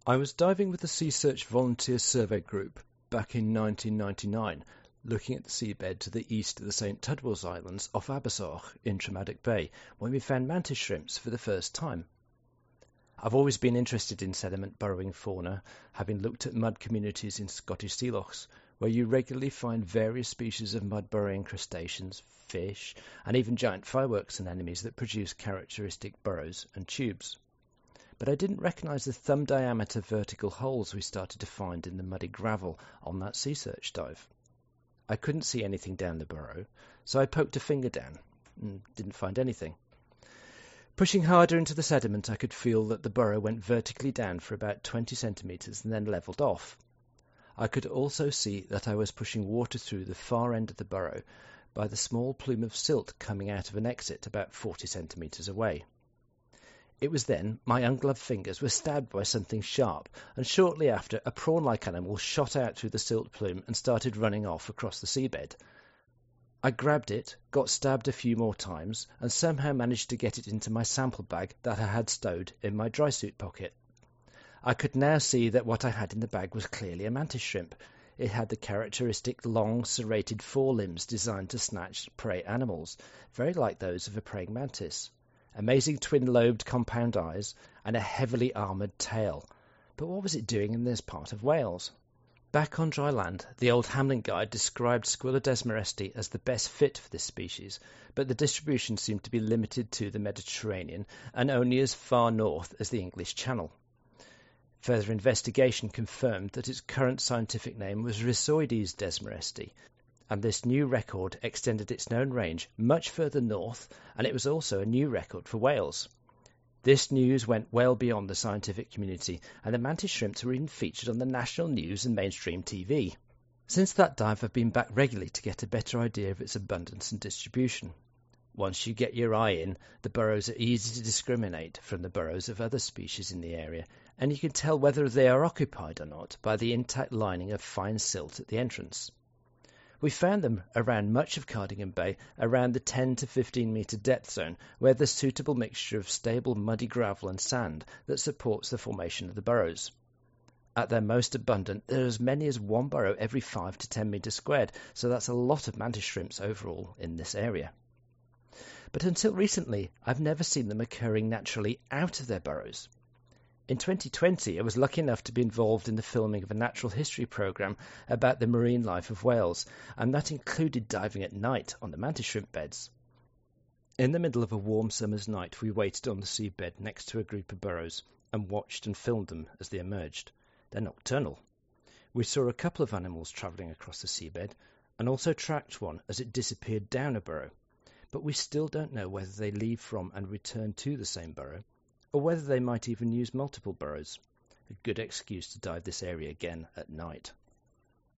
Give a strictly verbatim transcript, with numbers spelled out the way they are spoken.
I was diving with the Sea Search Volunteer Survey Group back in nineteen ninety-nine, looking at the seabed to the east of the Saint Tudwell's Islands off Abersoch in Traumatic Bay, when we found mantis shrimps for the first time. I've always been interested in sediment-burrowing fauna, having looked at mud communities in Scottish sea lochs, where you regularly find various species of mud-burrowing crustaceans, fish, and even giant fireworks anemones that produce characteristic burrows and tubes. But I didn't recognise the thumb-diameter vertical holes we started to find in the muddy gravel on that sea search dive. I couldn't see anything down the burrow, so I poked a finger down and didn't find anything. Pushing harder into the sediment, I could feel that the burrow went vertically down for about twenty centimetres and then levelled off. I could also see that I was pushing water through the far end of the burrow by the small plume of silt coming out of an exit about forty centimetres away. It was then my ungloved fingers were stabbed by something sharp, and shortly after a prawn-like animal shot out through the silt plume and started running off across the seabed. I grabbed it, got stabbed a few more times, and somehow managed to get it into my sample bag that I had stowed in my dry suit pocket. I could now see that what I had in the bag was clearly a mantis shrimp. It had the characteristic long, serrated forelimbs designed to snatch prey animals, very like those of a praying mantis. Amazing twin-lobed compound eyes, and a heavily armoured tail. But what was it doing in this part of Wales? Back on dry land, the old Hamlin Guide described Squilla desmaresti as the best fit for this species, but the distribution seemed to be limited to the Mediterranean and only as far north as the English Channel. Further investigation confirmed that its current scientific name was Rhizoides desmaresti, and this new record extended its known range much further north, and it was also a new record for Wales. This news went well beyond the scientific community, and the mantis shrimps were even featured on the national news and mainstream T V. Since that dive, I've been back regularly to get a better idea of its abundance and distribution. Once you get your eye in, the burrows are easy to discriminate from the burrows of other species in the area, and you can tell whether they are occupied or not by the intact lining of fine silt at the entrance. We found them around much of Cardigan Bay, around the ten to fifteen metre depth zone, where there's a suitable mixture of stable muddy gravel and sand that supports the formation of the burrows. At their most abundant, there are as many as one burrow every five to ten metres squared, so that's a lot of mantis shrimps overall in this area. But until recently, I've never seen them occurring naturally out of their burrows. In twenty twenty, I was lucky enough to be involved in the filming of a natural history programme about the marine life of Wales, and that included diving at night on the mantis shrimp beds. In the middle of a warm summer's night, we waited on the seabed next to a group of burrows and watched and filmed them as they emerged. They're nocturnal. We saw a couple of animals travelling across the seabed and also tracked one as it disappeared down a burrow, but we still don't know whether they leave from and return to the same burrow, or whether they might even use multiple burrows. A good excuse to dive this area again at night.